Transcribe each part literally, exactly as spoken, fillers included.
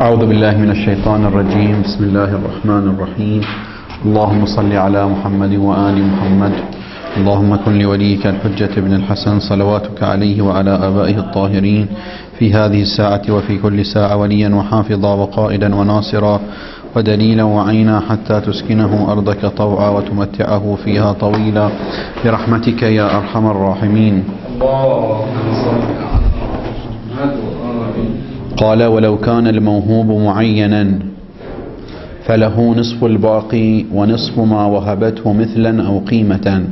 أعوذ بالله من الشيطان الرجيم. بسم الله الرحمن الرحيم. اللهم صل على محمد وآل محمد. اللهم كن لوليك الحجة بن الحسن صلواتك عليه وعلى آبائه الطاهرين في هذه الساعة وفي كل ساعة وليا وحافظا وقائدا وناصرا ودليلا وعينا حتى تسكنه أرضك طوعا وتمتعه فيها طويلا برحمتك يا أرحم الراحمين. قال: ولو كان الموهوب معينا فله نصف الباقي ونصف ما وهبته مثلا أو قيمة.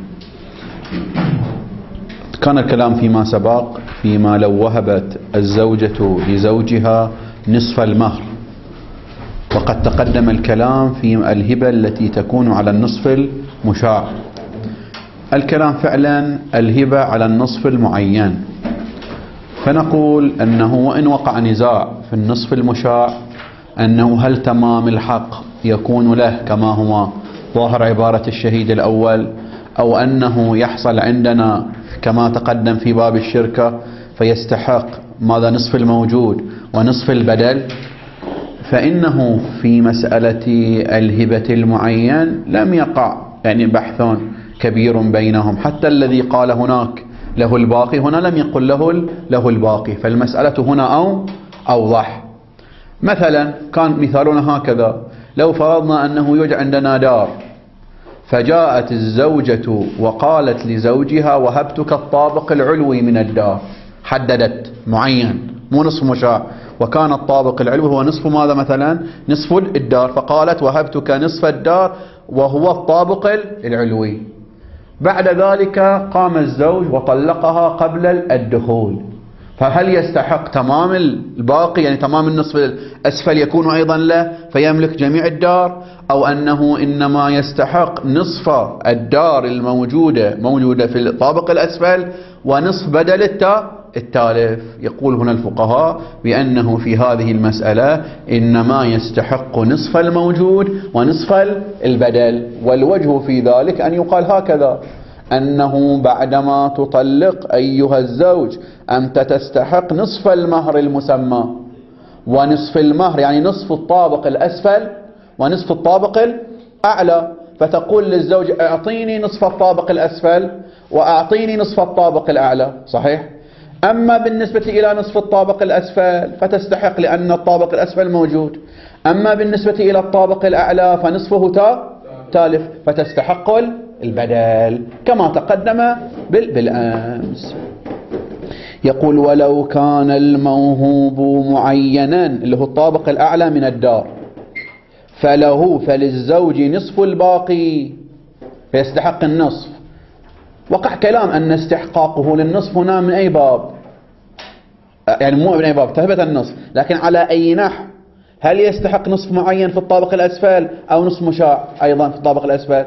كان الكلام فيما سبق فيما لو وهبت الزوجة لزوجها نصف المهر، وقد تقدم الكلام في الهبة التي تكون على النصف المشاع. الكلام فعلا الهبة على النصف المعين، فنقول أنه وإن وقع نزاع في النصف المشاع أنه هل تمام الحق يكون له كما هو ظاهر عبارة الشهيد الأول، أو أنه يحصل عندنا كما تقدم في باب الشركة فيستحق ماذا نصف الموجود ونصف البدل. فإنه في مسألة الهبة المعين لم يقع يعني بحث كبير بينهم، حتى الذي قال هناك له الباقي هنا لم يقل له له الباقي، فالمسألة هنا أو أوضح. مثلا كان مثالنا هكذا: لو فرضنا أنه يوجد عندنا دار، فجاءت الزوجة وقالت لزوجها: وهبتك الطابق العلوي من الدار، حددت معين مو نصف مشاع، وكان الطابق العلوي هو نصف ماذا؟ مثلا نصف الدار، فقالت: وهبتك نصف الدار وهو الطابق العلوي. بعد ذلك قام الزوج وطلقها قبل الدخول، فهل يستحق تمام الباقي يعني تمام النصف الأسفل يكون أيضا له فيملك جميع الدار، أو أنه إنما يستحق نصف الدار الموجودة موجودة في الطابق الأسفل ونصف بدل التالف؟ يقول هنا الفقهاء بأنه في هذه المسألة إنما يستحق نصف الموجود ونصف البدل. والوجه في ذلك أن يقال هكذا: أنه بعدما تطلق أيها الزوج أنت تستحق نصف المهر المسمى ونصف المهر، يعني نصف الطابق الأسفل ونصف الطابق الأعلى، فتقول للزوج: أعطيني نصف الطابق الأسفل وأعطيني نصف الطابق الأعلى، صحيح؟ أما بالنسبة إلى نصف الطابق الأسفل فتستحق لأن الطابق الأسفل موجود، أما بالنسبة إلى الطابق الأعلى فنصفه تالف فتستحق البدل كما تقدم بالأمس. يقول: ولو كان الموهوب معينا اللي هو الطابق الأعلى من الدار فله فللزوج نصف الباقي فيستحق النصف. وقع كلام أن استحقاقه للنصف هنا من أي باب، يعني مو من أي باب، تهبت النصف، لكن على أي نحو؟ هل يستحق نصف معين في الطابق الأسفل أو نصف مشاع أيضا في الطابق الأسفل؟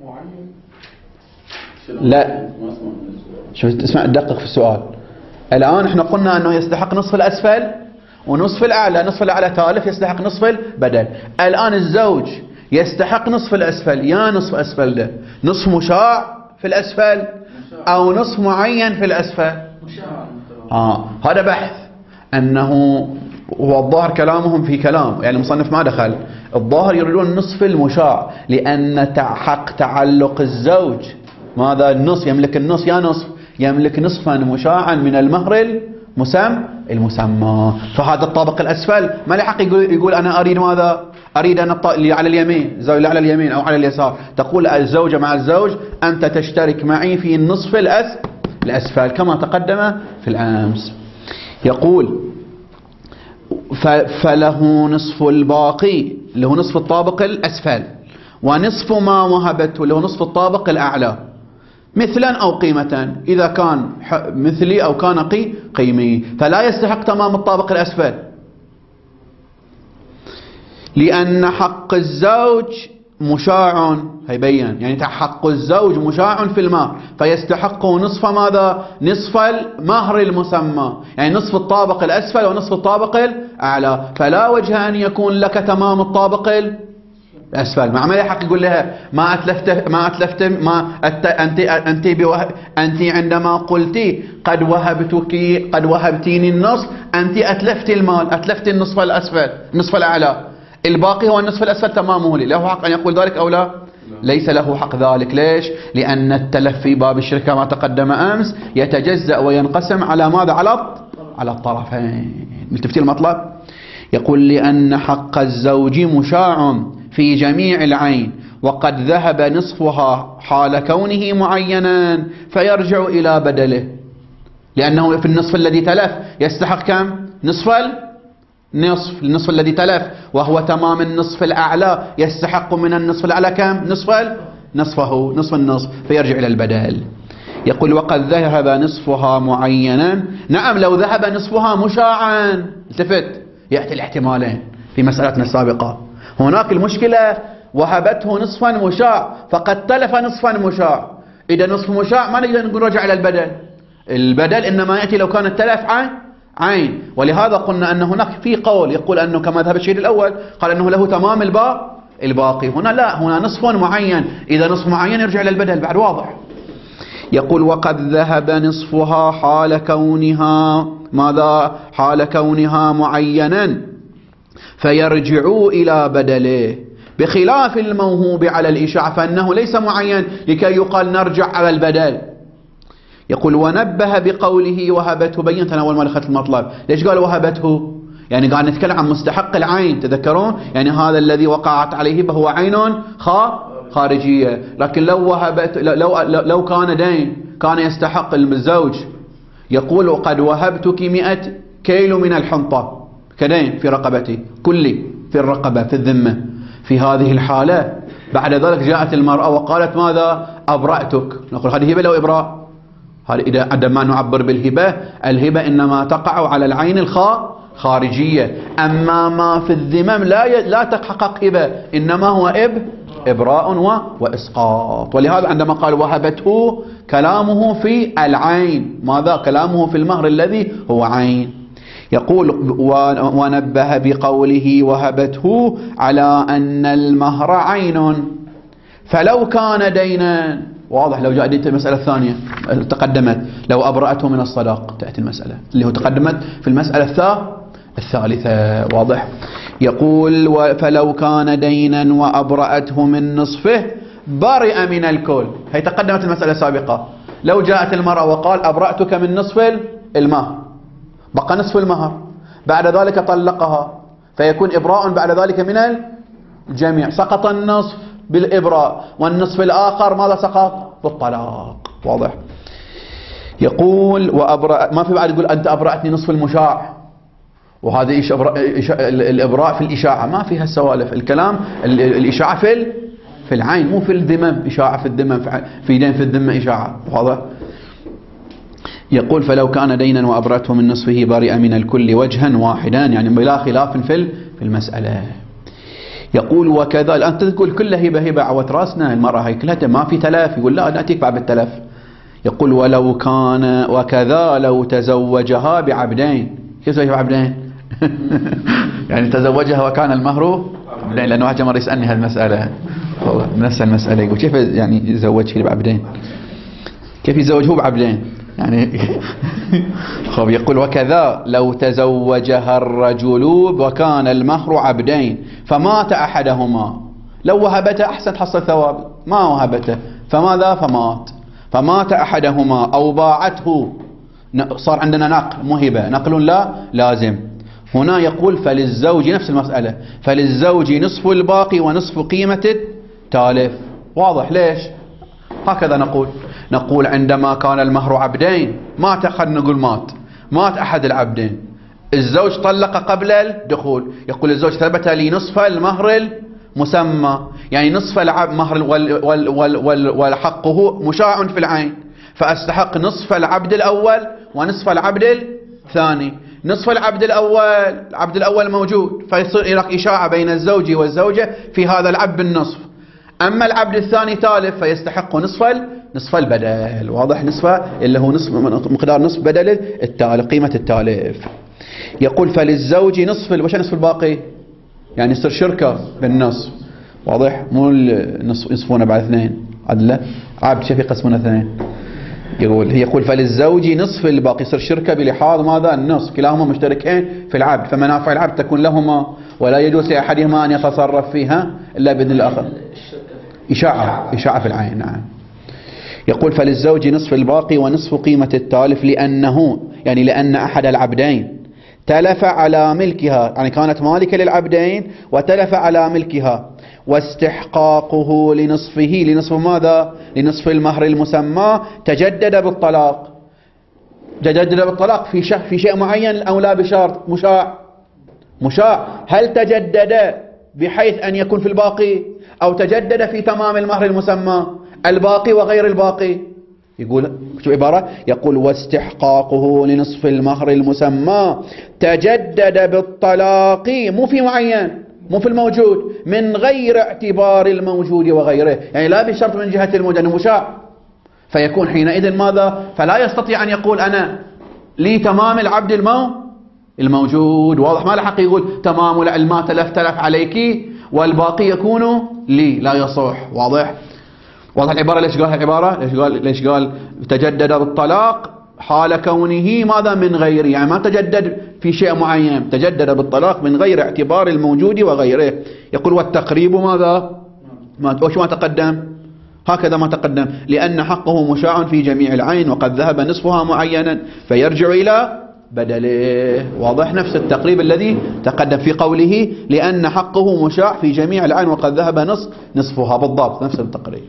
لا، شوف اسمع دقق في السؤال. الآن احنا قلنا أنه يستحق نصف الأسفل ونصف الأعلى، نصف الأعلى تالف يستحق نصف البدل. الآن الزوج يستحق نصف الأسفل، يا نصف أسفل ده نصف مشاع في الأسفل أو نصف معين في الأسفل؟ آه هذا بحث أنه هو الظاهر كلامهم في كلام، يعني المصنف ما دخل، الظاهر يريدون نصف المشاع، لأن حق تعلق الزوج ماذا؟ النصف، يملك النصف، يا نصف يملك نصفا مشاعا من المهر المسمى المسمى فهذا الطابق الأسفل ما له حق يقول, يقول أنا أريد ماذا؟ أريد أن اللي على اليمين، الزوج اللي على اليمين أو على اليسار، تقول الزوجة مع الزوج: أنت تشترك معي في النصف الأس الأسفل كما تقدم في الأمس. يقول: فله نصف الباقي اللي هو نصف الطابق الأسفل ونصف ما وهبته اللي هو نصف الطابق الأعلى مثلا أو قيمة، إذا كان مثلي أو كان قي قيمي فلا يستحق تمام الطابق الأسفل، لأن حق الزوج مشاع، هيبين يعني حق الزوج مشاع في المهر فيستحق نصف ماذا؟ نصف المهر المسمى، يعني نصف الطابق الأسفل ونصف الطابق الأعلى، فلا وجه أن يكون لك تمام الطابق أسفل. مع ما يحق يقول لها ما أتلفت ما أتلفت ما أت أنت أنت أنت عندما قلتي قد وهبتك قد وهبتيني النصف أنت أتلفت المال، أتلفت النصف الأسفل النصف الأعلى، الباقي هو النصف الأسفل تمامه لي. له حق أن يقول ذلك أو لا؟ ليس له حق ذلك. ليش؟ لأن التلف في باب الشركة ما تقدم أمس يتجزأ وينقسم على ماذا؟ على على الطرفين. ملتفتين المطلب؟ يقول لأن حق الزوج مشاع في جميع العين وقد ذهب نصفها حال كونه معينا فيرجع إلى بدله، لأنه في النصف الذي تلف يستحق كم؟ نصف النصف النصف الذي تلف، وهو تمام النصف الأعلى يستحق من النصف الأعلى كم؟ نصف نصفه نصف النصف، فيرجع إلى البدل. يقول وقد ذهب نصفها معينا. نعم لو ذهب نصفها مشاعا، التفت، يأتي الاحتمالين في مسألتنا السابقة. هناك المشكلة وهبته نصفا مشاع فقد تلف نصفا مشاع. إذا نصف مشاع ما نقدر نقول رجع إلى البدل، البدل إنما يأتي لو كان التلف عين عين. ولهذا قلنا أن هناك في قول يقول أنه كما ذهب الشهيد الأول قال أنه له تمام الباقي الباقي هنا لا، هنا نصف معين، إذا نصف معين يرجع إلى البدل بعد. واضح؟ يقول وقد ذهب نصفها حال كونها ماذا؟ حال كونها معينا فيرجع إلى بدله، بخلاف الموهوب على الإشاعة فإنه ليس معين لكي يقال نرجع على البدل. يقول ونبه بقوله وهبته، بينت أنا أول ما دخلت المطلب ليش قال وهبته؟ يعني قاعد نتكلم عن مستحق العين، تذكرون؟ يعني هذا الذي وقعت عليه هو عين خارجية. لكن لو وهبت لو, لو, لو كان دين كان يستحق الزوج يقول قد وهبتك مئة كيلو من الحنطة كدين في رقبتي كلي في الرقبة في الذمة. في هذه الحالة بعد ذلك جاءت المرأة وقالت ماذا؟ أبرأتك. نقول هذه هبة لو إبراء؟ هذا إذا عندما نعبر بالهبة، الهبة إنما تقع على العين الخارجية، أما ما في الذمم لا لا تحقق هبة، إنما هو إب إبراء وإسقاط. ولهذا عندما قال وهبته كلامه في العين، ماذا؟ كلامه في المهر الذي هو عين. يقول ونبه بقوله وهبته على أن المهر عين فلو كان دينا. واضح؟ لو جاءت المسألة الثانية تقدمت لو أبرأته من الصداق تأتي المسألة اللي هو تقدمت في المسألة الثالثة. واضح؟ يقول فلو كان دينا وأبرأته من نصفه برئ من الكل. هي تقدمت المسألة السابقة. لو جاءت المرأة وقال أبرأتك من نصف المهر، بقى نصف المهر، بعد ذلك طلقها فيكون إبراء بعد ذلك من الجميع، سقط النصف بالإبراء والنصف الآخر ماذا سقط؟ بالطلاق. واضح؟ يقول وأبرأ، ما في بعد يقول أنت أبرأتني نصف المشاع، وهذا إيش الإبراء في الإشاعة ما فيها السوالف. الكلام الإشاعة في في العين مو في الذمم، إشاعة في الذمم في دين في الذمة إشاعة. واضح؟ يقول فلو كان دينا وأبرأته من نصفه برئ من الكل وجها واحدا، يعني بلا خلاف في في المسألة. يقول وكذا الآن تقول كل هبة هبة عوت راسنا، المرأة هي كلها ما في تلف. يقول لا نأتيك بعد التلف. يقول ولو كان وكذا لو تزوجها بعبدين. كيف تزوجها بعبدين؟ يعني تزوجها وكان المهر عبدين، لأنه واحد مرة يسألني هالمسألة نفس المسألة، يقول كيف يعني يزوجه بعبدين؟ كيف يزوجه بعبدين؟ يعني خب يقول وكذا لو تزوجها الرجل وكان المهر عبدين فمات أحدهما، لو وهبته أحسن حصل ثواب، ما وهبته فماذا؟ فمات فمات أحدهما أو باعته، صار عندنا نقل مهبة، نقل لا لازم. هنا يقول فللزوج نفس المسألة، فللزوج نصف الباقي ونصف قيمة التالف. واضح؟ ليش؟ هكذا نقول نقول عندما كان المهر عبدين مات، خلينا نقول مات مات أحد العبدين، الزوج طلق قبل الدخول، يقول الزوج ثبت لي نصف المهر المسمى، يعني نصف المهر والحقه مشاع في العين، فأستحق نصف العبد الأول ونصف العبد الثاني. نصف العبد الأول العبد الأول موجود فيصير هناك إشاعة بين الزوج والزوجة في هذا العبد بالنصف، أما العبد الثاني تالف فيستحق نصف نصف البدل. واضح؟ نصف اللي هو نصف مقدار نصف بدل التالف، قيمة التالف. يقول فللزوج نصف، وش نصف الباقي؟ يعني يصير شركة بالنصف، واضح؟ مو يصفونه بعد اثنين عدله عبد شفيق يقسمونه اثنين. يقول يقول فللزوج نصف الباقي، يصير شركة بلحاظ ماذا؟ النصف، كلاهما مشتركين في العبد، فمنافع العبد تكون لهما ولا يجوز لأحدهما أن يتصرف فيها إلا بإذن الآخر. إشاعة إشاعة في العين. نعم. يقول فللزوج نصف الباقي ونصف قيمة التالف، لأنه يعني لأن أحد العبدين تلف على ملكها، يعني كانت مالكة للعبدين وتلف على ملكها، واستحقاقه لنصفه، لنصف ماذا؟ لنصف المهر المسمى تجدد بالطلاق. تجدد بالطلاق في شيء في شيء معين أو لا بشرط؟ مشاع. مشاع. هل تجدد بحيث أن يكون في الباقي أو تجدد في تمام المهر المسمى؟ الباقي وغير الباقي. يقول شو عبارة؟ يقول واستحقاقه لنصف المهر المسمى تجدد بالطلاق، مو في معين، مو في الموجود، من غير اعتبار الموجود وغيره، يعني لا بشرط من جهة الموجود أنه مشاع، فيكون حينئذ ماذا؟ فلا يستطيع أن يقول أنا لي تمام العبد المو الموجود. واضح؟ ما لحق يقول تمام المال تلف تلف عليك والباقي يكون لي، لا يصح. واضح؟ واضح العبارة؟ ليش قال العبارة؟ ليش قال ليش قال تجدد بالطلاق حال كونه ماذا؟ من غيره، يعني ما تجدد في شيء معين، تجدد بالطلاق من غير اعتبار الموجود وغيره. يقول والتقريب ماذا؟ ما وش ما تقدم؟ هكذا ما تقدم، لأن حقه مشاع في جميع العين وقد ذهب نصفها معينا فيرجع إلى بدله. واضح؟ نفس التقريب الذي تقدم في قوله لأن حقه مشاع في جميع العين وقد ذهب نصف نصفها، بالضبط نفس التقريب.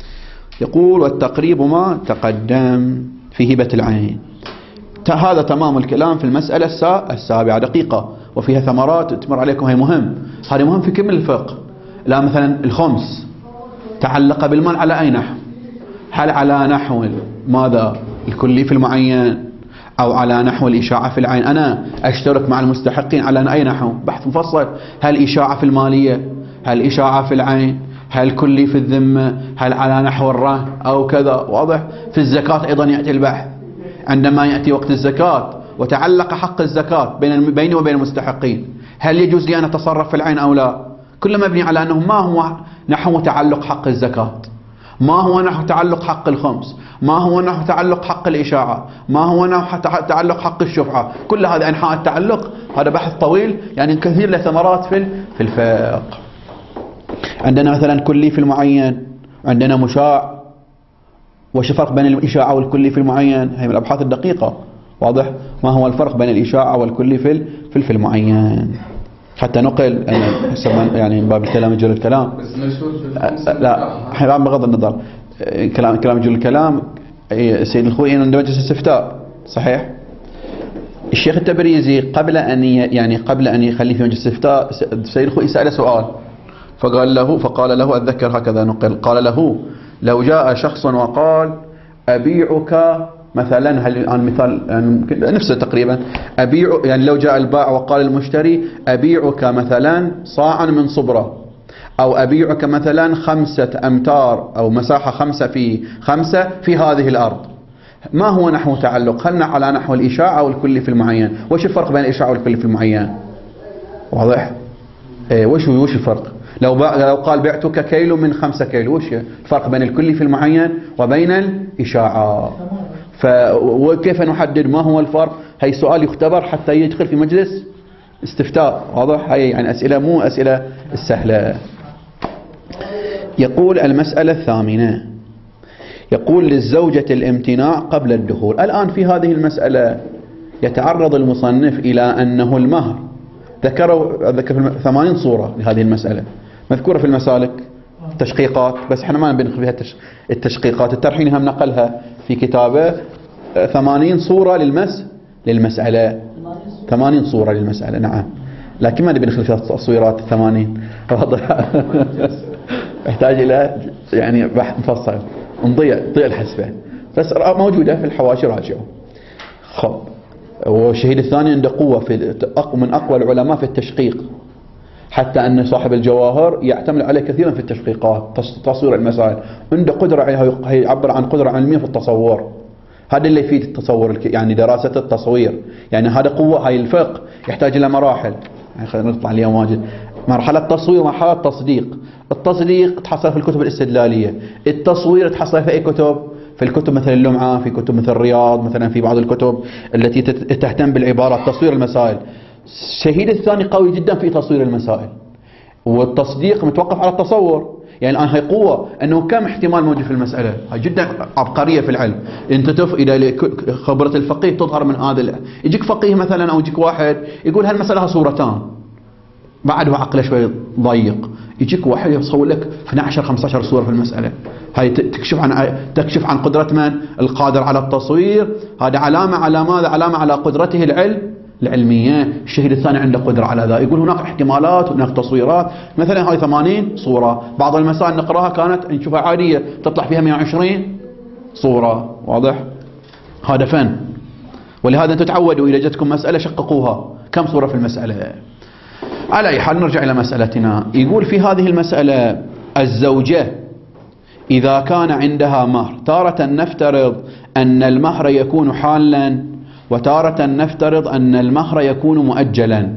يقول والتقريب ما تقدم في هبة العين. هذا تمام الكلام في المسألة السابعة. دقيقة وفيها ثمرات تمر عليكم، هي مهم، هذا مهم في كل الفقه. لا مثلا الخمس تعلق بالمال على أي نحو؟ هل على نحو ماذا؟ الكلي في المعين أو على نحو الإشاعة في العين؟ أنا أشترك مع المستحقين على أي نحو؟ بحث مفصل. هل إشاعة في المالية؟ هل إشاعة في العين؟ هل كلي في الذمة؟ هل على نحو الرهن أو كذا؟ واضح؟ في الزكاة أيضا يأتي البحث، عندما يأتي وقت الزكاة وتعلق حق الزكاة بين بيني وبين المستحقين، هل يجوز لي أن أتصرف في العين أو لا؟ كل مبني على أنه ما هو نحو تعلق حق الزكاة، ما هو نحو تعلق حق الخمس، ما هو نحو تعلق حق الإشاعة، ما هو نحو تعلق حق الشفعة. كل هذه أنحاء التعلق، هذا بحث طويل يعني كثير له ثمرات في في الفقه. عندنا مثلا كلي في المعين، عندنا مشاع، وش الفرق بين الإشاعة والكلي في المعين؟ هي من الأبحاث الدقيقة. واضح؟ ما هو الفرق بين الإشاعة والكلي في في في المعين؟ حتى نقل يعني باب الكلام يجول الكلام، لا بغض النظر كلام كلام يجول الكلام. سيد الخوئي عند مجلس الاستفتاء صحيح، الشيخ التبريزي قبل أن يعني قبل أن يخليه في مجلس الاستفتاء سيد الخوئي سأله سؤال، فقال له فقال له أتذكر هكذا نقل، قال له لو جاء شخص وقال أبيعك مثلا، هل الآن مثال يعني نفسه تقريبا، أبيع يعني لو جاء البائع وقال المشتري أبيعك مثلا صاعا من صبرة، أو أبيعك مثلا خمسة أمتار أو مساحة خمسة في خمسة في هذه الأرض، ما هو نحو تعلق؟ هل على نحو الإشاعة أو الكلي في المعين؟ وش الفرق بين الإشاعة والكلي في المعين؟ واضح؟ إيه وش وش الفرق؟ لو لو قال بعتك كيلو من خمسة كيلو، وش الفرق بين الكلي في المعين وبين الإشاعة؟ فكيف نحدد ما هو الفرق؟ هي سؤال يختبر حتى يدخل في مجلس استفتاء. واضح؟ هي يعني أسئلة مو أسئلة السهلة. يقول المسألة الثامنة، يقول للزوجة الامتناع قبل الدخول. الآن في هذه المسألة يتعرض المصنف إلى أنه المهر، ذكروا ذكر ثمانين صورة لهذه المسألة مذكورة في المسالك تشقيقات، بس احنا ما بندخل فيها التشقيقات، الترحين هم نقلها في كتابه ثمانين صورة للمس للمسألة ثمانين صورة للمسألة. نعم، لكن ما نبي ندخل فيها التصويرات الثمانين، واضح؟ يحتاج إلى يعني بحث مفصل، نضيع ضيع الحسبة، بس موجودة في الحواشي راجعوا. خب، والشهيد الثاني عنده قوة في من أقوى العلماء في التشقيق، حتى أن صاحب الجواهر يعتمد عليه كثيرا في التشقيقات، تصوير المسائل، عنده قدرة، يعبر عن قدرة علمية في التصور. هذا اللي يفيد التصور يعني دراسة التصوير، يعني هذا قوة. هاي الفقه يحتاج إلى مراحل، يعني خلينا نطلع اليوم واجد. مرحلة تصوير ومرحلة تصديق. التصديق تحصل في الكتب الاستدلالية، التصوير تحصل في أي كتب؟ في الكتب مثل اللمعة، في كتب مثل الرياض مثلا، في بعض الكتب التي تهتم بالعبارات، تصوير المسائل. الشهيد الثاني قوي جدا في تصوير المسائل، والتصديق متوقف على التصور. يعني الآن هي قوة أنه كم احتمال موجود في المسألة، هي جدا عبقرية في العلم. أنت تف إلى خبرة الفقيه تظهر من هذا. يجيك فقيه مثلا أو يجيك واحد يقول هالمسألة صورتان، بعد عقله شوي ضيق، يجيك واحد يصور لك اثنتي عشرة خمسة عشر صورة في المسألة. هاي تكشف عن تكشف عن قدرة من؟ القادر على التصوير. هذا علامة على ماذا؟ علامة على قدرته العلم العلمية. الشهيد الثاني عنده قدرة على ذا، يقول هناك احتمالات، هناك تصويرات. مثلا هاي ثمانين صورة، بعض المسائل نقراها كانت نشوفها عادية تطلع فيها مئة وعشرين صورة. واضح؟ هذا فن. ولهذا انتم تعودوا إذا جتكم مسألة شققوها، كم صورة في المسألة. على أي حال نرجع إلى مسألتنا. يقول في هذه المسألة الزوجة إذا كان عندها مهر، تارة نفترض أن المهر يكون حالا، وتارة نفترض أن المهر يكون مؤجلا.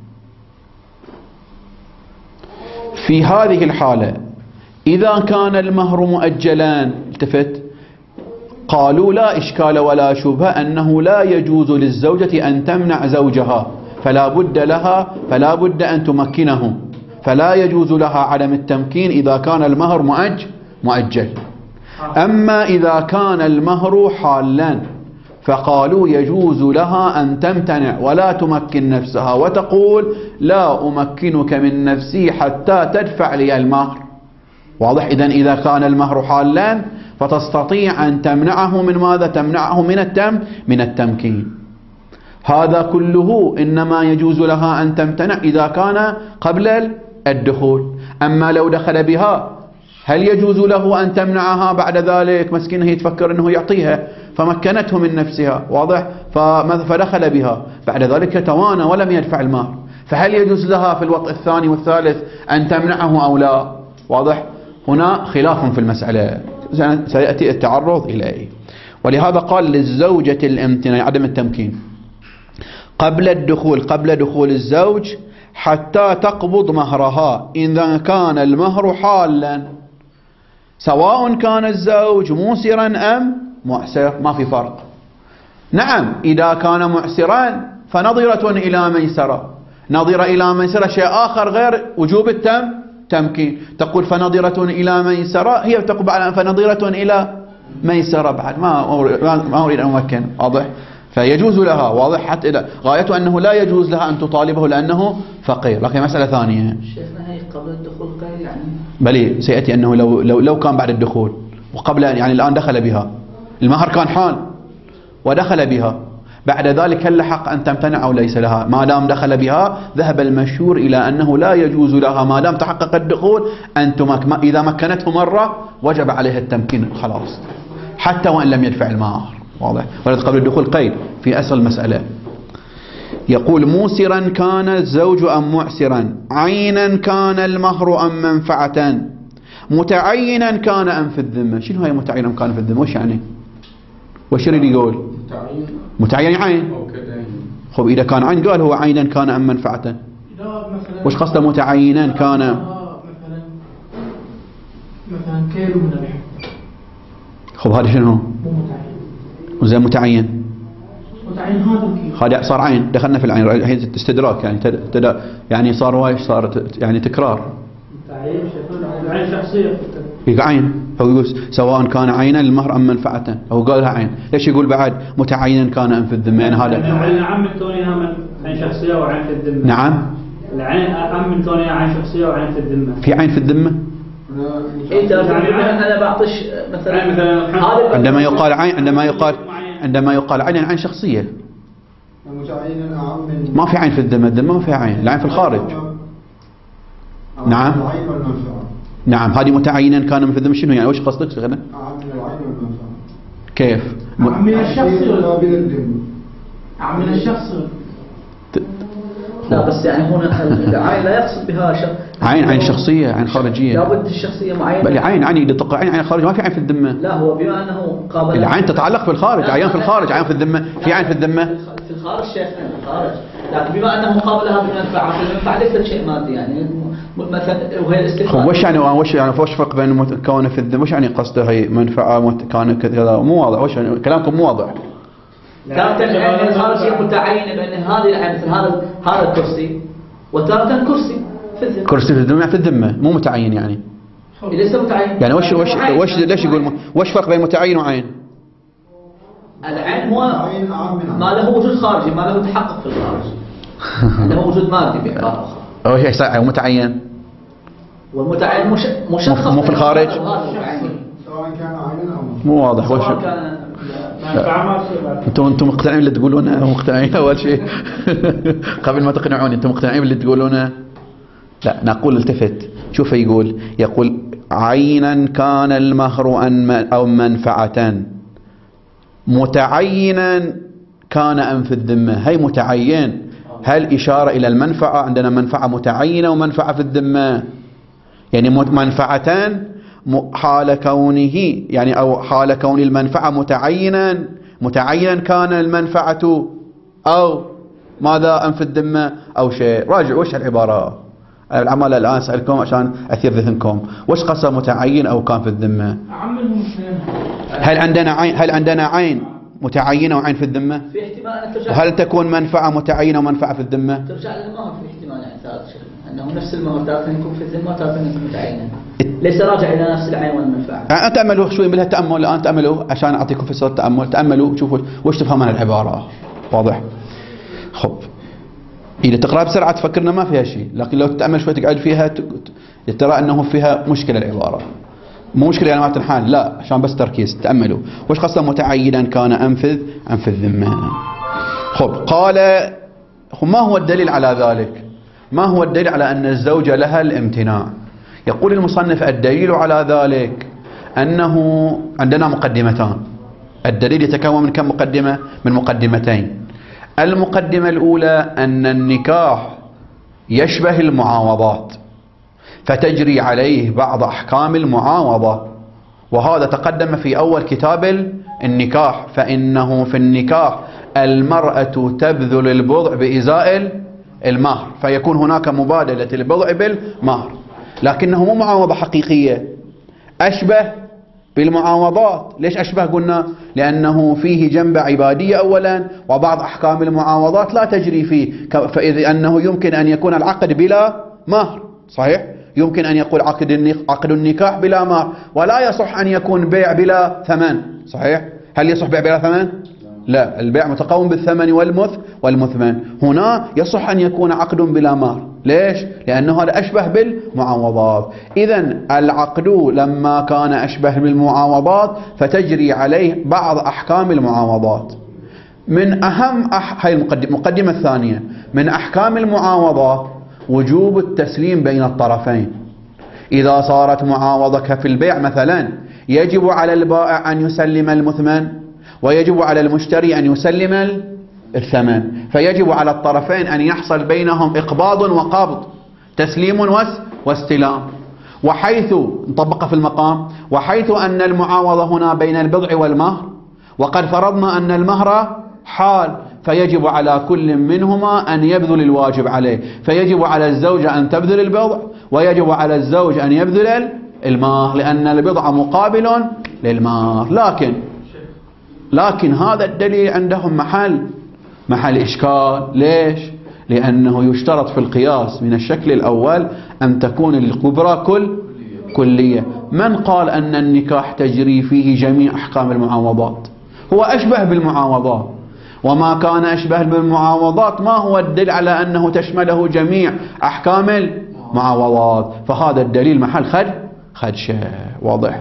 في هذه الحالة إذا كان المهر مؤجلا، التفت، قالوا لا إشكال ولا شبهة أنه لا يجوز للزوجة أن تمنع زوجها، فلا بد لها فلا بد أن تمكنه، فلا يجوز لها عدم التمكين إذا كان المهر مؤجل مؤجل. أما إذا كان المهر حالا فقالوا يجوز لها أن تمتنع ولا تمكن نفسها، وتقول لا أمكنك من نفسي حتى تدفع لي المهر. واضح؟ إذن إذا كان المهر حالا فتستطيع أن تمنعه من ماذا؟ تمنعه من التم من التمكين. هذا كله إنما يجوز لها أن تمتنع إذا كان قبل الدخول. أما لو دخل بها هل يجوز له أن تمنعها بعد ذلك؟ مسكينة هي تفكر أنه يعطيها فمكنته من نفسها. واضح؟ فدخل بها بعد ذلك توانى ولم يدفع المهر، فهل يجوز لها في الوطء الثاني والثالث أن تمنعه أو لا؟ واضح؟ هنا خلاف في المسألة سيأتي التعرض إليه. ولهذا قال للزوجة الامتناع عدم التمكين قبل الدخول قبل دخول الزوج حتى تقبض مهرها إذا كان المهر حالا، سواء كان الزوج موسرا أم معسر، ما في فرق. نعم إذا كان معسرا فنظرة إلى ميسرة، نظرة إلى ميسرة شيء آخر غير وجوب التم تمكين. تقول فنظرة إلى ميسرة، هي تقول بعد فنظرة إلى ميسرة بعد ما ما أريد أن أمكن. واضح؟ فيجوز لها. واضح؟ حتى إذا غايته أنه لا يجوز لها أن تطالبه لأنه فقير. لكن مسألة ثانية. شيخنا هي قبل الدخول قيل يعني؟ بلي سيأتي أنه لو لو لو كان بعد الدخول وقبل، يعني الآن دخل بها، المهر كان حال ودخل بها، بعد ذلك هل حق أن تمتنع أو ليس لها؟ ما دام دخل بها ذهب المشهور إلى أنه لا يجوز لها ما دام تحقق الدخول أن تمك، إذا مكنته مرة وجب عليها التمكين خلاص، حتى وإن لم يدفع المهر. واضح؟ ولذلك قبل الدخول قيد في أصل المسألة. يقول موسرا كان الزوج أم معسرا، عينا كان المهر أم منفعة، متعينا كان أم في الذمة. شنو هي متعينا أم كان في الذمة؟ وش يعني؟ وش يريد يقول؟ متعين متعين عين. خب إذا كان عين قال هو عينا كان أم منفعة. وش قصده متعينا كان؟ مثلا مثلا كيلو من الربح. خب هذا شنو؟ مو متعين. وزي متعين متعين هذا الكيلو. هذا صار عين، دخلنا في العين الحين استدراك، يعني تد... يعني صار وايش صار يعني تكرار. متعين عين شخصية. يقول عين، هو يقول سواء كان عينا للمهر أم منفعة، هو قالها عين. ليش يقول بعد متعينا كان أم في الذمة؟ يعني هذا العين من كونها من عين شخصية وعين في الذمة. نعم العين أهم من كونها عين شخصية وعين في الذمة. في عين في الذمة؟ إيه مثلا أنا بعطش مثلا مثلا عندما يقال عين عندما يقال عندما يقال عين عين شخصية، ما في عين في الذمة، الذمة ما فيها عين، العين في الخارج. نعم نعم هذه متعينا كان في الذمة. شنو يعني؟ وش قصدك شيخنا؟ كيف؟ عم من الشخص عم من الشخص. لا بس يعني هنا العين لا يقصد بها شخص. عين عين شخصية، عين خارجية. لابد الشخصية معينة. بل عين عين إذا تقع عين عين خارج، ما في عين في الذمة. لا هو بما أنه قابل. العين تتعلق في الخارج، عيان في الخارج، عيان في الذمة. في عين في الذمة؟ في الخارج شيخنا، في الخارج. لكن بما أنه قابلها بالمنفعة، فالمنفعة ليست شيء مادي يعني. مثلا وهي خب الاستقرار. وش يعني وش يعني وش فرق بين مت- كونه في الذمة؟ وش يعني قصده هي منفعة مت- كان كذا؟ مو واضح. وش يعني كلامكم مو واضح. تارة العين هذا شيء متعين بأن هذه العين مثل هذا هذا الكرسي وتارة كرسي في الذمة. كرسي في الذمة في الذمة مو متعين يعني. ليس متعين. يعني وش وش وش ليش يقول م- وش فرق بين متعين وعين؟ العين هو عين أعم من ما له وجود خارجي، ما له تحقق في الخارج. له وجود مادي بعبارة أخرى. أو هي ساعة متعين والمتعين مش مشخص مو في الخارج؟ هذا المتعين. سواء كان عينا أو مصدر. مو واضح. وش سواء كان منفعة ما تصير. انتم انتم مقتنعين باللي تقولونه؟ مقتنعين اول شيء قبل ما تقنعوني انتم مقتنعين باللي تقولونه؟ لا نقول التفت. شوف يقول يقول عينا كان المهر أن او منفعة، متعينا كان أم في الذمة. هي متعين، هل إشارة إلى المنفعة؟ عندنا منفعة متعينة ومنفعة في الذمة، يعني منفعتان حال كونه يعني أو حال كون المنفعة متعينا متعينا كان المنفعة أو ماذا أم في الذمة أو شيء. راجع وش العبارة العمالة الآن أسألكم عشان أثير ذهنكم. وش قصة متعين أو كان في الذمة؟ هل عندنا عين هل عندنا عين متعينة وعين في الذمة؟ في احتمال أن ترجع وهل تكون منفعة متعينة ومنفعة في الذمة؟ ترجع للمهر في احتمال يعني ثالث شيء أنه نفس المهر تارة يكون في الذمة تارة يكون متعينا، ليس راجع إلى نفس العين والمنفعة. أه تأملوا شوي بالها التأمل الآن، تأملوا عشان أعطيكم فسر التأمل. تأملوا شوفوا وش تفهمون العبارة. واضح؟ خب إذا تقرأ بسرعة تفكرنا ما فيها شيء، لكن لو تتأمل شوي تقعد فيها ترى أنه فيها مشكلة العبارة. مو مشكلة يعني ما تنحل، لا عشان بس تركيز. تأملوا وش قصة متعينا كان أنفذ أنفذ ذمة. خب قال ما هو الدليل على ذلك؟ ما هو الدليل على أن الزوجة لها الامتناع؟ يقول المصنف الدليل على ذلك أنه عندنا مقدمتان. الدليل يتكون من كم مقدمة؟ من مقدمتين. المقدمة الأولى أن النكاح يشبه المعاوضات فتجري عليه بعض أحكام المعاوضة، وهذا تقدم في أول كتاب النكاح. فإنه في النكاح المرأة تبذل البضع بإزاء المهر، فيكون هناك مبادلة البضع بالمهر، لكنه مو معاوضة حقيقية، أشبه بالمعاوضات. ليش أشبه؟ قلنا لأنه فيه جنبة عبادية أولا، وبعض أحكام المعاوضات لا تجري فيه، فإذا أنه يمكن أن يكون العقد بلا مهر. صحيح؟ يمكن أن يقول عقد عقد النكاح بلا مهر، ولا يصح أن يكون بيع بلا ثمن. صحيح؟ هل يصح بيع بلا ثمن؟ لا، البيع متقوم بالثمن والمث والمثمن. هنا يصح أن يكون عقد بلا مهر. ليش؟ لأنه هذا أشبه بالمعاوضات. إذن العقد لما كان أشبه بالمعاوضات فتجري عليه بعض أحكام المعاوضات. من أهم أح... هاي المقدمة الثانية من أحكام المعاوضات وجوب التسليم بين الطرفين. إذا صارت معاوضة في البيع مثلا يجب على البائع أن يسلم المثمن، ويجب على المشتري أن يسلم الثمن، فيجب على الطرفين أن يحصل بينهم إقباض وقبض، تسليم واستلام. وحيث نطبق في المقام وحيث أن المعاوضة هنا بين البضع والمهر، وقد فرضنا أن المهر حال، فيجب على كل منهما أن يبذل الواجب عليه. فيجب على الزوجة أن تبذل البضع، ويجب على الزوج أن يبذل المهر، لأن البضع مقابل للمهر. لكن لكن هذا الدليل عندهم محل محل إشكال. ليش؟ لأنه يشترط في القياس من الشكل الأول أن تكون الكبرى كل كلية. من قال أن النكاح تجري فيه جميع أحكام المعاوضات؟ هو أشبه بالمعاوضات، وما كان أشبه بالمعاوضات ما هو الدليل على أنه تشمله جميع أحكام المعاوضات. فهذا الدليل محل خد خدشة. واضح؟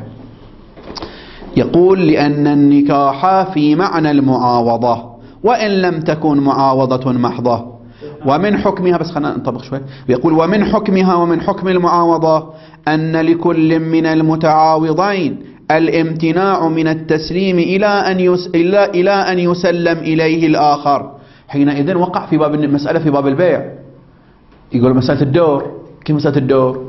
يقول لأن النكاح في معنى المعاوضة وإن لم تكن معاوضة محضة، ومن حكمها بس خلينا نطبق شوي. يقول ومن حكمها ومن حكم المعاوضة أن لكل من المتعاوضين الامتناع من التسليم إلى أن يس... إلى... إلى أن يسلم إليه الآخر. حينئذ وقع في باب المسألة في باب البيع. يقول مسألة الدور. كيف مسألة الدور؟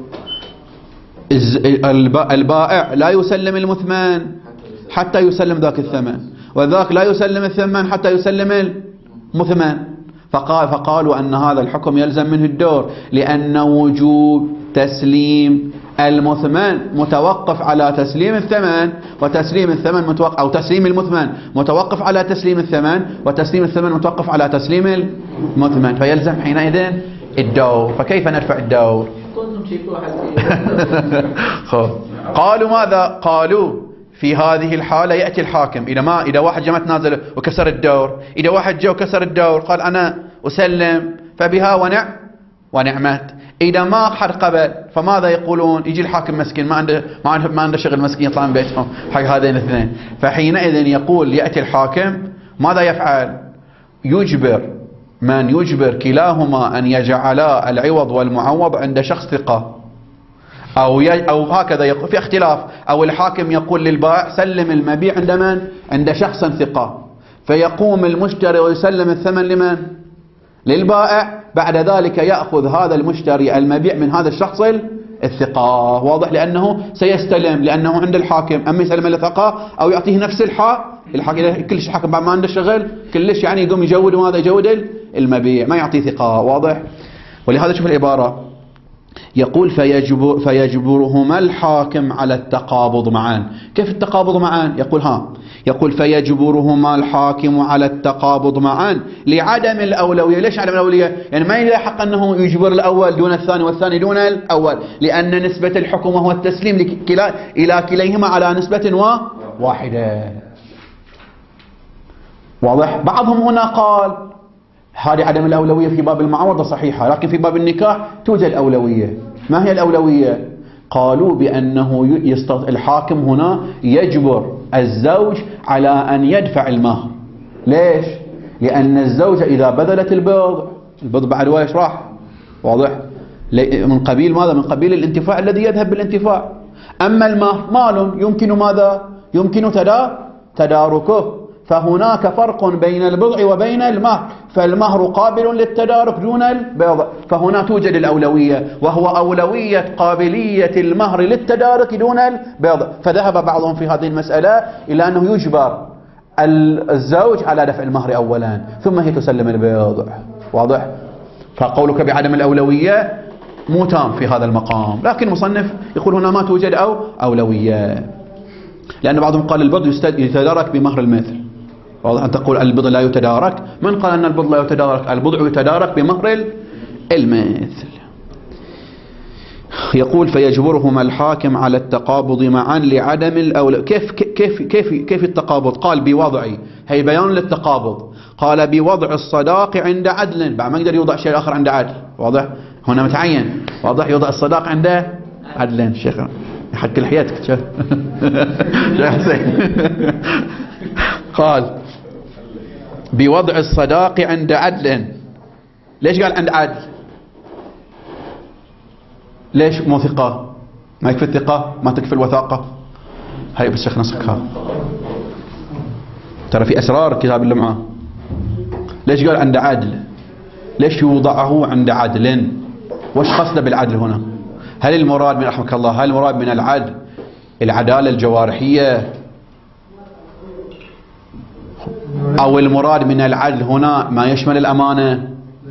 البائع لا يسلم المثمن حتى يسلم ذاك الثمن، وذاك لا يسلم الثمن حتى يسلم المثمن. فقال فقالوا أن هذا الحكم يلزم منه الدور، لأن وجوب تسليم المثمن متوقف على تسليم الثمن، وتسليم الثمن متوقف أو تسليم المثمن متوقف على تسليم الثمن، وتسليم الثمن متوقف على تسليم المثمن، فيلزم حينئذ الدور. فكيف ندفع الدور؟ قالوا ماذا؟ قالوا في هذه الحالة يأتي الحاكم إذا ما إذا واحد جاء تنازل وكسر الدور، إذا واحد جاء وكسر الدور قال أنا أسلم فبها ونعم ونعمت. إذا ما حد قبل فماذا يقولون؟ يجي الحاكم مسكين ما عنده ما عنده ما عنده شغل، مسكين يطلع من بيتهم حق هذين الاثنين. فحينئذ يقول يأتي الحاكم ماذا يفعل؟ يجبر من يجبر كلاهما أن يجعلا العوض والمعوض عند شخص ثقة، أو أو هكذا يقول في اختلاف، أو الحاكم يقول للبائع سلم المبيع عند من؟ عند شخص ثقة، فيقوم المشتري ويسلم الثمن لمن؟ للبائع. بعد ذلك يأخذ هذا المشتري المبيع من هذا الشخص الثقة، واضح؟ لأنه سيستلم لأنه عند الحاكم، أما يسلم الثقة أو يعطيه نفس الحق الحاكم كلش الحاكم بعد ما عنده شغل كلش يعني يقوم يجود ماذا؟ يجود المبيع، ما يعطيه ثقة، واضح؟ ولهذا شوف العبارة يقول فيجبر فيجبرهما الحاكم على التقابض معا. كيف التقابض معا؟ يقول ها يقول فيجبرهما الحاكم على التقابض معا لعدم الأولوية. ليش عدم الأولوية؟ يعني ما يلاحق أنه يجبر الأول دون الثاني والثاني دون الأول، لأن نسبة الحكم وهو التسليم لكلا إلى كليهما على نسبة واحدة، واضح؟ بعضهم هنا قال هذه عدم الأولوية في باب المعوضة صحيحة، لكن في باب النكاح توجد أولوية. ما هي الأولوية؟ قالوا بأنه يستط... الحاكم هنا يجبر الزوج على أن يدفع المهر. ليش؟ لأن الزوجة إذا بذلت البضع البضع بعد وايش راح، واضح؟ من قبيل ماذا؟ من قبيل الانتفاع الذي يذهب بالانتفاع. أما المهر مال يمكن ماذا؟ يمكن تدا... تداركه، فهناك فرق بين البضع وبين المهر، فالمهر قابل للتدارك دون البضع، فهنا توجد الأولوية، وهو أولوية قابلية المهر للتدارك دون البضع. فذهب بعضهم في هذه المسألة إلى أنه يجبر الزوج على دفع المهر أولا ثم هي تسلم البضع، واضح؟ فقولك بعدم الأولوية مو تام في هذا المقام، لكن مصنف يقول هنا ما توجد أو أولوية، لأن بعضهم قال البضع يتدارك بمهر المثل. واضح؟ أن تقول البضع لا يتدارك، من قال أن البضع لا يتدارك؟ البضع يتدارك بمهر المثل. يقول فيجبرهما الحاكم على التقابض معا لعدم الأولى. كيف كيف كيف كيف التقابض؟ قال بوضع، هي بيان للتقابض، قال بوضع الصداق عند عدل، بعد ما يقدر يوضع شيء آخر عند عدل، واضح؟ هنا متعين، واضح؟ يوضع الصداق عند عدل. شيخ حق كل حياتك شوف شيخ حسين قال بوضع الصداق عند عدل. ليش قال عند عدل؟ ليش مو ثقة؟ ما يكفي الثقة؟ ما تكفي الوثاقة؟ هاي بس شيخ نسخها، ترى في أسرار كتاب اللمعة. ليش قال عند عدل؟ ليش يوضعه عند عدل؟ وش قصده بالعدل هنا؟ هل المراد من رحمك الله هل المراد من العدل العدالة الجوارحية، أو المراد من العدل هنا ما يشمل الأمانة،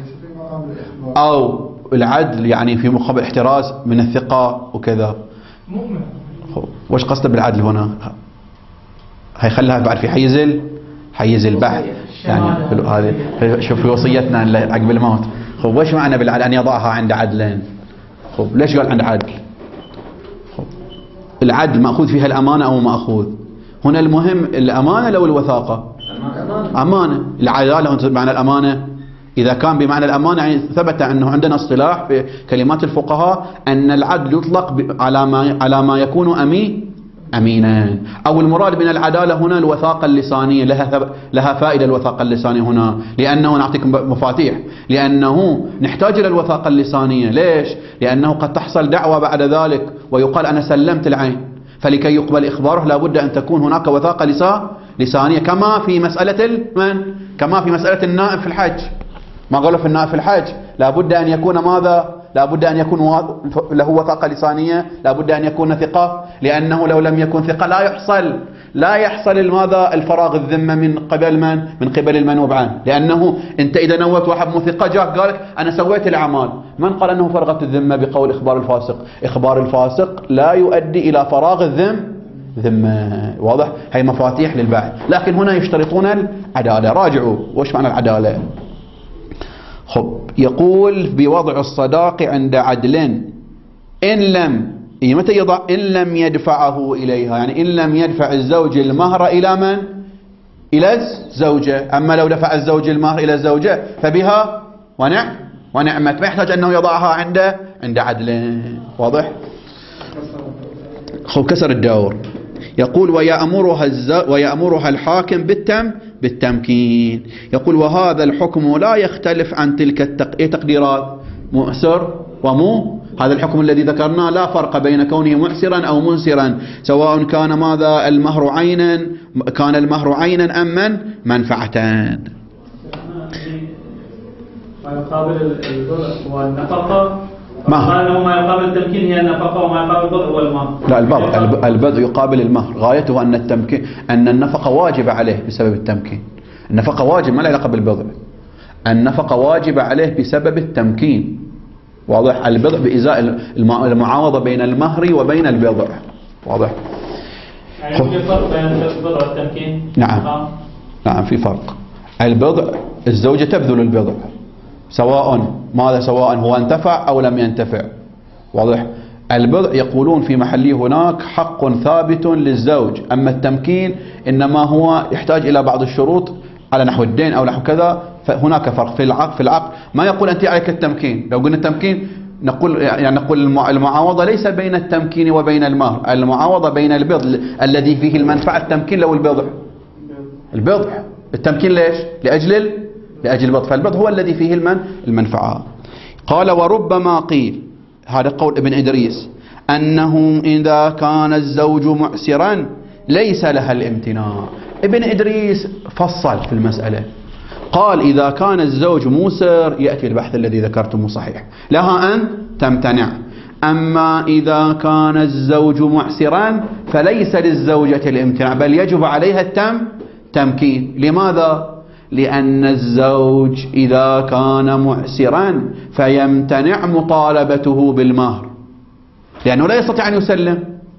أو العدل يعني في مقابل احتراز من الثقة وكذا؟ وش قصده بالعدل هنا؟ هيخليها بعد في حيز حيز البحث، يعني هذه شوف في وصيتنا عقب الموت. خب وش معنى بالعدل أن يضعها عند عدلين؟ خب ليش قال عند عدل؟ خب العدل مأخوذ فيها الأمانة أو مأخوذ؟ هنا المهم الأمانة لو الوثاقة؟ أمانة. العدالة معنى الأمانة، إذا كان بمعنى الأمانة يعني ثبت أنه عندنا اصطلاح في كلمات الفقهاء أن العدل يطلق على ما على ما يكون أمين أمينا، أو المراد من العدالة هنا الوثاقة اللسانية، لها لها فائدة الوثاقة اللسانية هنا، لأنه نعطيكم مفاتيح، لأنه نحتاج إلى الوثاقة اللسانية. ليش؟ لأنه قد تحصل دعوة بعد ذلك ويقال أنا سلمت العين، فلكي يقبل إخباره لابد أن تكون هناك وثاقة لسانية، كما في مسألة من؟ كما في مسألة النائب في الحج. ما قالوا في النائب في الحج لابد أن يكون ماذا؟ لابد أن يكون له وثاقة لسانية، لابد أن يكون ثقة، لأنه لو لم يكن ثقة لا يحصل لا يحصل ماذا الفراغ الذمة من قبل من من قبل المنوب عنه، لأنه أنت إذا نوت واحد مو ثقة جاك قال لك أنا سويت الأعمال، من قال أنه فرغت الذمة بقول إخبار الفاسق؟ إخبار الفاسق لا يؤدي إلى فراغ الذم ذمة. واضح؟ هي مفاتيح للبحث، لكن هنا يشترطون العدالة. راجعوا وش معنى العدالة. خب يقول بوضع الصداق عند عدل إن لم متى يضع إن لم يدفعه إليها، يعني إن لم يدفع الزوج المهر إلى من؟ إلى الزوجة. أما لو دفع الزوج المهر إلى الزوجة فبها ونعم ونعمت، ما يحتاج أنه يضعها عند عند عدل. واضح؟ خب كسر الدور. يقول ويأمرها الزو ويأمرها الحاكم بالتم بالتمكين. يقول وهذا الحكم لا يختلف عن تلك التقديرات مؤسر ومو. هذا الحكم الذي ذكرناه لا فرق بين كونه معسرا أو منسرا، سواء كان ماذا المهر عينا كان المهر عينا أم من منفعتان. ما يقابل البضع هو النفقة، ما قال انه ما يقابل التمكين هي النفقة، وما يقابل البضع هو المهر. لا، البضع البضع يقابل المهر. غايته أن التمكين أن النفقة واجبة عليه بسبب التمكين. النفقة واجب، ما له علاقة بالبضع. النفقة واجبة عليه بسبب التمكين. واضح؟ البضع بإزاء المعاوضة بين المهر وبين البضع. واضح؟ يعني في فرق بين البضع والتمكين؟ نعم نعم في فرق. البضع الزوجة تبذل البضع سواء ماذا سواء هو انتفع أو لم ينتفع. واضح؟ البضع يقولون في محله هناك حق ثابت للزوج، أما التمكين إنما هو يحتاج إلى بعض الشروط على نحو الدين أو نحو كذا، فهناك فرق في العقد. في العقد ما يقول أنت عليك التمكين. لو قلنا التمكين نقول يعني نقول المعاوضة ليس بين التمكين وبين المهر، المعاوضة بين البضع الذي فيه المنفعة. التمكين لو البضع البضع التمكين ليش؟ لأجل لأجل البضع، فالبضع هو الذي فيه المن المنفعة. قال وربما قيل، هذا قول ابن إدريس، أنه إذا كان الزوج معسرا ليس لها الامتناع. ابن إدريس فصل في المسألة، قال إذا كان الزوج موسر يأتي البحث الذي ذكرتمه صحيح، لها أن تمتنع. أما إذا كان الزوج معسرا فليس للزوجة الامتناع، بل يجب عليها التم تمكين. لماذا؟ لأن الزوج إذا كان معسرا فيمتنع مطالبته بالمهر، لأنه لا يستطيع أن يسلم.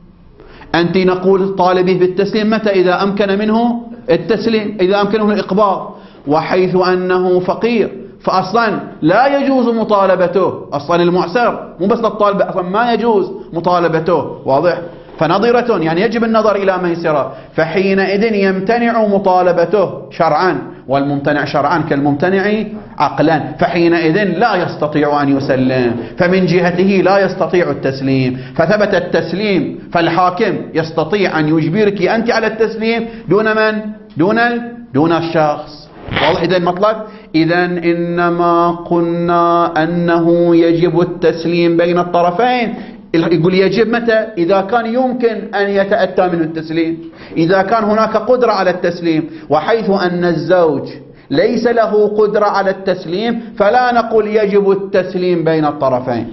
أنت نقول طالبيه بالتسليم متى؟ إذا أمكن منه التسليم، إذا أمكنه الإقباض. وحيث أنه فقير فأصلا لا يجوز مطالبته. أصلا المعسر مو بس للطالب، أصلا ما يجوز مطالبته. واضح؟ فنظرة يعني يجب النظر إلى ميسرة، فحينئذ يمتنع مطالبته شرعا، والممتنع شرعا كالممتنع عقلا، فحينئذ لا يستطيع أن يسلم، فمن جهته لا يستطيع التسليم. فثبت التسليم، فالحاكم يستطيع أن يجبرك أنت على التسليم دون من؟ دون دون الشخص. واضح إذا المطلب؟ إذا إنما قلنا أنه يجب التسليم بين الطرفين. يقول يجب متى؟ إذا كان يمكن أن يتأتى منه التسليم، إذا كان هناك قدرة على التسليم. وحيث أن الزوج ليس له قدرة على التسليم فلا نقول يجب التسليم بين الطرفين.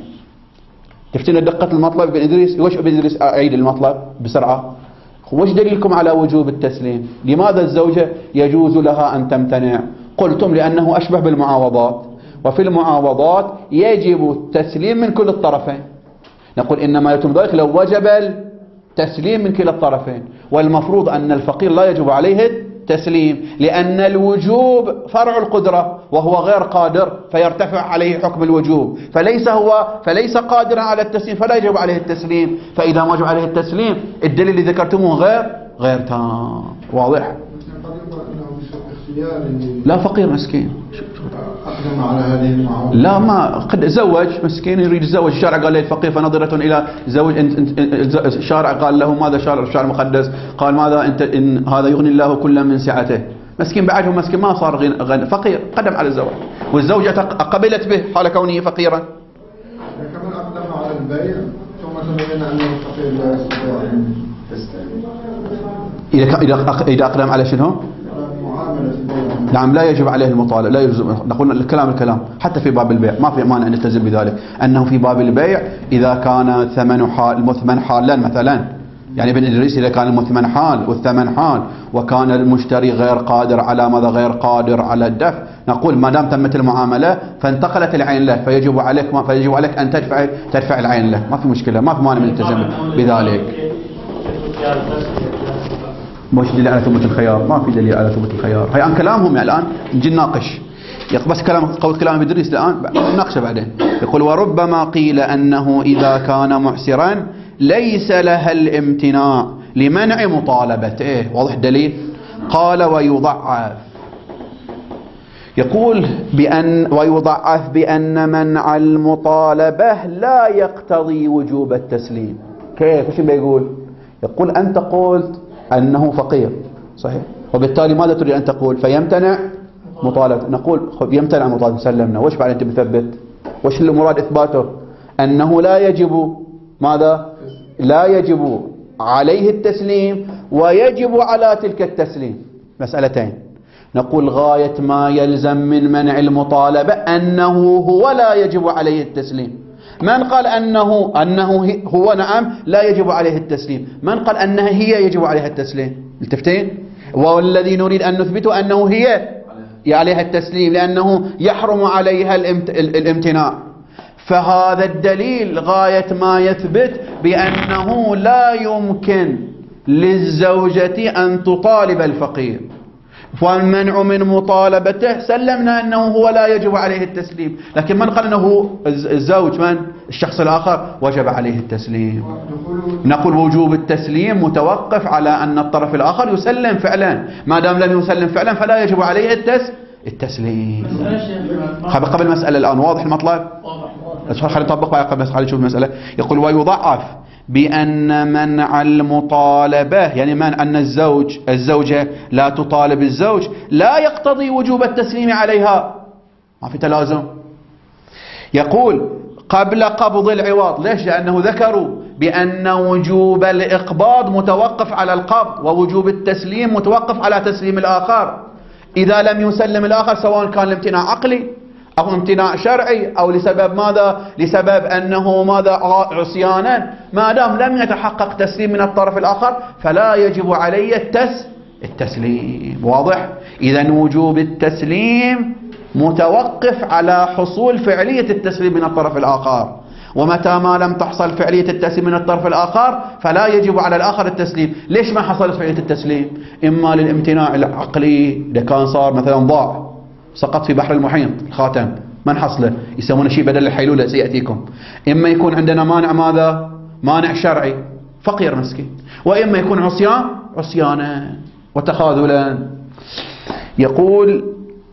تفتون دقة المطلب ابن إدريس؟ وش ابن إدريس؟ أعيد المطلب بسرعة. وش دليلكم على وجوب التسليم؟ لماذا الزوجة يجوز لها أن تمتنع؟ قلتم لأنه أشبه بالمعاوضات، وفي المعاوضات يجب التسليم من كل الطرفين. نقول إنما يتم ذلك لو وجب التسليم من كلا الطرفين، والمفروض أن الفقير لا يجب عليه التسليم، لأن الوجوب فرع القدرة وهو غير قادر فيرتفع عليه حكم الوجوب، فليس هو فليس قادرا على التسليم فلا يجب عليه التسليم. فإذا ما يجب عليه التسليم الدليل اللي ذكرتموه غير غير تام. واضح؟ لا فقير مسكين أقدم على هذه المعاوضة. لا ما قد زوج مسكين يريد يتزوج، الشارع قال له الفقير فنظرة إلى زوج. الشارع قال له ماذا؟ شارع الشارع المقدس قال ماذا؟ انت إن هذا يغني الله كل من سعته. مسكين بعده مسكين ما صار غني، فقير قدم على الزواج، والزوجة قبلت به حال كونه فقيرا. كمان أقدم على البيع ثم تبين أنه الفقير لا يستطيع أن يستلم. إذا إذا أقدم على شنو؟ نعم لا يجب عليه المطالبة، لا يجوز. نقول الكلام الكلام حتى في باب البيع ما في مانع أن نلتزم بذلك، أنه في باب البيع إذا كان ثمن حال المثمن حالا مثلا يعني ابن إدريس إذا كان المثمن حال والثمن حال وكان المشتري غير قادر على ماذا غير قادر على الدفع، نقول ما دام تمت المعاملة فانتقلت العين له فيجب عليك ما فيجب عليك أن تدفع تدفع العين له، ما في مشكلة، ما في مانع من التزم بذلك. مش دليل على ثبوت الخيار، ما في دليل على ثبوت الخيار، هي عن كلامهم يعني الآن نجي نناقش، بس كلام قول كلام ابن إدريس الآن نناقشه بعدين. يقول وربما قيل أنه إذا كان معسرا ليس لها الامتناع لمنع مطالبته. إيه واضح الدليل؟ قال ويضعف، يقول بأن ويضعف بأن منع المطالبة لا يقتضي وجوب التسليم. كيف؟ ايش بيقول؟ يقول أنت قلت أنه فقير صحيح، وبالتالي ماذا تريد أن تقول؟ فيمتنع مطالبة. نقول يمتنع مطالبة سلمنا، وش بعد أنت بثبت؟ وش المراد إثباته؟ أنه لا يجب ماذا؟ لا يجب عليه التسليم ويجب على تلك التسليم، مسألتين. نقول غاية ما يلزم من منع المطالبة أنه هو لا يجب عليه التسليم. من قال أنه أنه هو نعم لا يجب عليه التسليم؟ من قال أنها هي يجب عليها التسليم؟ التفتين. والذي نريد أن نثبته أنه هي عليها التسليم لأنه يحرم عليها الامتناع. فهذا الدليل غاية ما يثبت بأنه لا يمكن للزوجة أن تطالب الفقير، والمنع من مطالبته سلمنا أنه هو لا يجب عليه التسليم. لكن من قال أنه الزوج من الشخص الآخر وجب عليه التسليم؟ نقول وجوب التسليم متوقف على أن الطرف الآخر يسلم فعلا، ما دام لم يسلم فعلا فلا يجب عليه التس التسليم. قبل المسألة الآن واضح المطلب؟ خلينا نطبق بقى قبل خلينا نشوف المسألة. يقول ويضعف بأن منع المطالبة يعني منع أن الزوج الزوجة لا تطالب الزوج لا يقتضي وجوب التسليم عليها، ما في تلازم. يقول قبل قبض العوض، ليش؟ لأنه ذكروا بأن وجوب الإقباض متوقف على القبض ووجوب التسليم متوقف على تسليم الآخر. إذا لم يسلم الآخر سواء كان الامتناع عقلي أو امتناع شرعي أو لسبب ماذا؟ لسبب أنه ماذا؟ عصيانا، ما دام لم يتحقق تسليم من الطرف الآخر فلا يجب عليه التس التسليم. واضح؟ إذن وجوب التسليم متوقف على حصول فعلية التسليم من الطرف الآخر، ومتى ما لم تحصل فعلية التسليم من الطرف الآخر فلا يجب على الآخر التسليم. ليش ما حصلت فعلية التسليم؟ إما للامتناع العقلي، إذا كان صار مثلا ضاع سقط في بحر المحيط الخاتم ما نحصله، يسمونه شيء بدل الحيلولة سيأتيكم. إما يكون عندنا مانع ماذا؟ مانع شرعي فقير مسكين، وإما يكون عصيان عصيانا وتخاذلا. يقول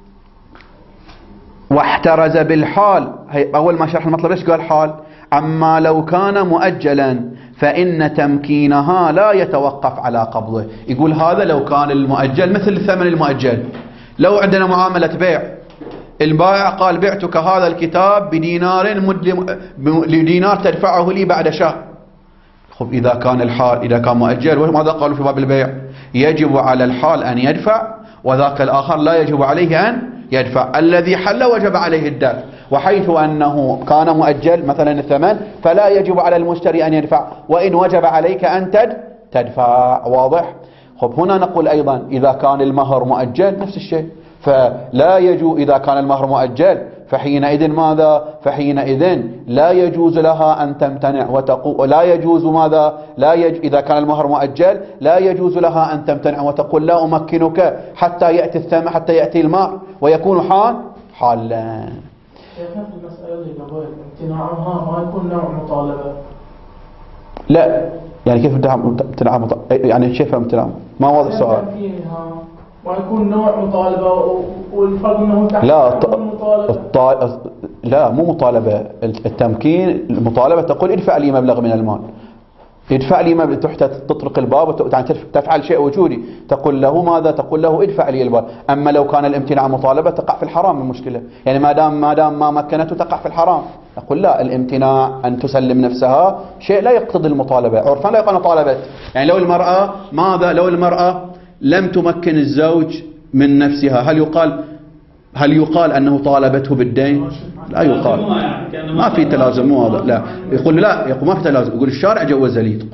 واحترز بالحال، أول ما شرح المطلب ليش قال حال؟ أما لو كان مؤجلا فإن تمكينها لا يتوقف على قبضه. يقول هذا لو كان المؤجل مثل الثمن المؤجل. لو عندنا معاملة بيع، البائع قال بعتك هذا الكتاب بدينار لدينار تدفعه لي بعد شهر. خب إذا كان الحال إذا كان مؤجل، وماذا قالوا في باب البيع؟ يجب على الحال أن يدفع وذاك الآخر لا يجب عليه أن يدفع. الذي حل وجب عليه الدفع، وحيث أنه كان مؤجل مثلا الثمن فلا يجب على المشتري أن يدفع، وإن وجب عليك أن تدفع. واضح؟ خب هنا نقول أيضا إذا كان المهر مؤجل نفس الشيء، فلا يجوز. إذا كان المهر مؤجل فحينئذ ماذا؟ فحينئذ لا يجوز لها أن تمتنع وتقول لا يجوز ماذا؟ لا يج... إذا كان المهر مؤجل لا يجوز لها أن تمتنع وتقول لا أمكنك حتى يأتي الثمن حتى يأتي المهر ويكون حال حالا. المسألة اللي قبل امتناعها ما يكون نوع مطالبة. لا يعني كيف امتناع مطالبة؟ يعني كيف امتناع؟ ما واضح السؤال. ما يكون نوع مطالبة والفرق انه تحت لا الط... لا مو مطالبة. التمكين المطالبة تقول ادفع لي مبلغ من المال، ادفع لي مبلغ، تحت تطرق الباب وت... يعني تفعل شيء وجودي، تقول له ماذا؟ تقول له ادفع لي المال. اما لو كان الامتناع مطالبة تقع في الحرام المشكلة، يعني ما دام ما دام ما مكنته تقع في الحرام. نقول لا، الامتناع أن تسلم نفسها شيء لا يقتضي المطالبة، عرفا لا يقال طالبت. يعني لو المرأة ماذا؟ لو المرأة لم تمكن الزوج من نفسها هل يقال هل يقال أنه طالبته بالدين؟ لا يقال، ما في تلازم. مو هذا لا يقول لا يقول ما في تلازم، يقول الشارع جوز لي، تقول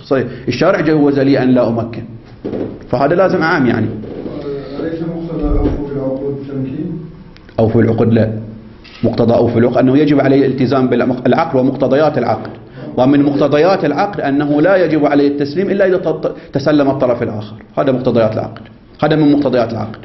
صحيح الشارع جوز لي أن لا أمكن، فهذا لازم عام يعني. أليس مقتضى أوفوا بالعقود التمكين؟ أو في العقود لا، مقتضى أو في العقود أنه يجب عليه الالتزام بالعقد ومقتضيات العقد، ومن مقتضيات العقد أنه لا يجب عليه التسليم إلا إذا تسلم الطرف الآخر، هذا مقتضيات العقد، هذا من مقتضيات العقد.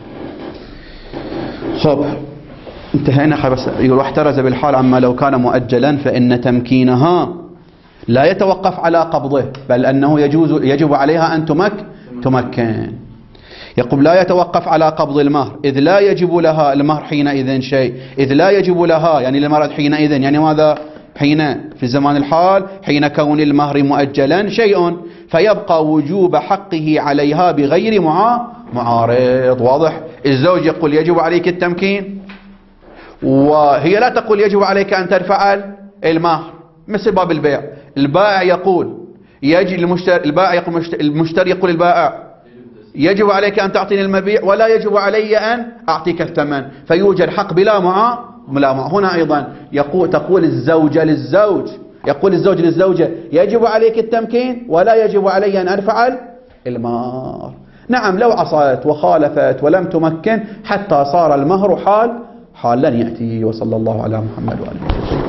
خب انتهينا. بس يقول واحترز بالحال عما لو كان مؤجلا فإن تمكينها لا يتوقف على قبضه، بل أنه يجوز يجب عليها أن تمك تمكن. يقول لا يتوقف على قبض المهر، إذ لا يجب لها المهر حينئذ شيء، إذ لا يجب لها يعني المرأة حينئذ، يعني ماذا؟ حين في زمان الحال حين كون المهر مؤجلا شيء، فيبقى وجوب حقه عليها بغير معارض. واضح؟ الزوج يقول يجب عليك التمكين، وهي لا تقول يجب عليك أن تدفع المهر، مثل باب البيع. البائع يقول يجي المشتري، البائع يقول المشتري يقول البائع يجب عليك أن تعطيني المبيع ولا يجب علي أن أعطيك الثمن، فيوجد حق بلا معا لا مع. هنا أيضا يقول تقول الزوجة للزوج، يقول الزوج للزوجة يجب عليك التمكين ولا يجب علي أن أدفع المهر. نعم لو عصت وخالفت ولم تمكن حتى صار المهر حال حال لن يأتي. وصلى الله على محمد وآله وسلم.